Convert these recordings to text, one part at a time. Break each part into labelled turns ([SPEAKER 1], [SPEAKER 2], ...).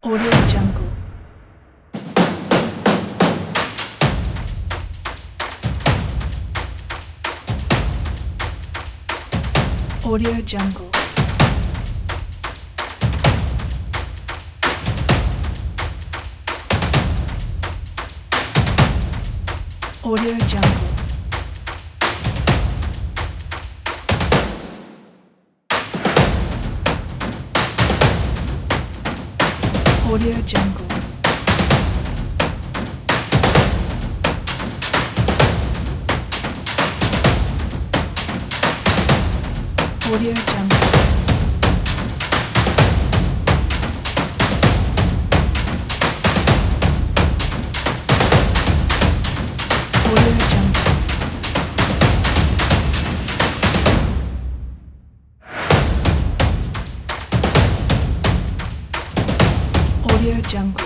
[SPEAKER 1] Audio Jungle. Audio Jungle. Audio Jungle. Audio Jungle. Audio Jungle. Audio Jungle. Audio Jungle.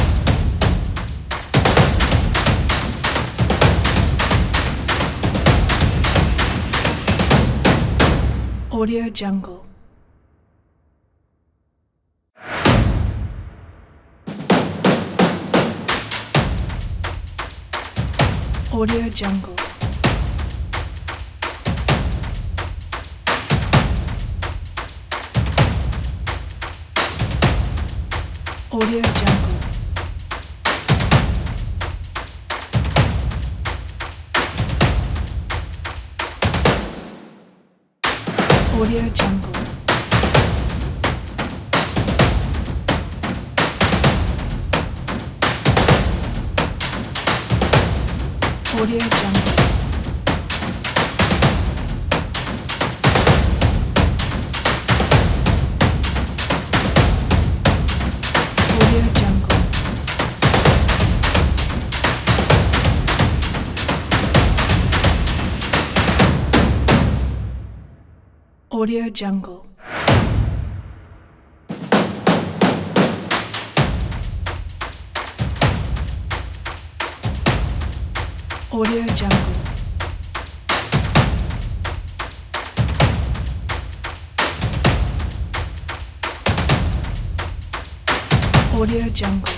[SPEAKER 1] Audio Jungle. Audio Jungle. Audio Jungle. Audio Jungle. Audio Jungle. Audio Jungle. Audio Jungle. Audio Jungle. Audio Jungle.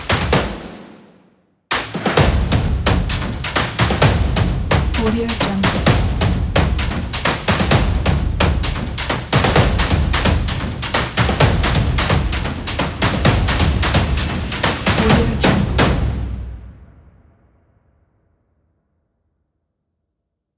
[SPEAKER 1] Audio Jungle.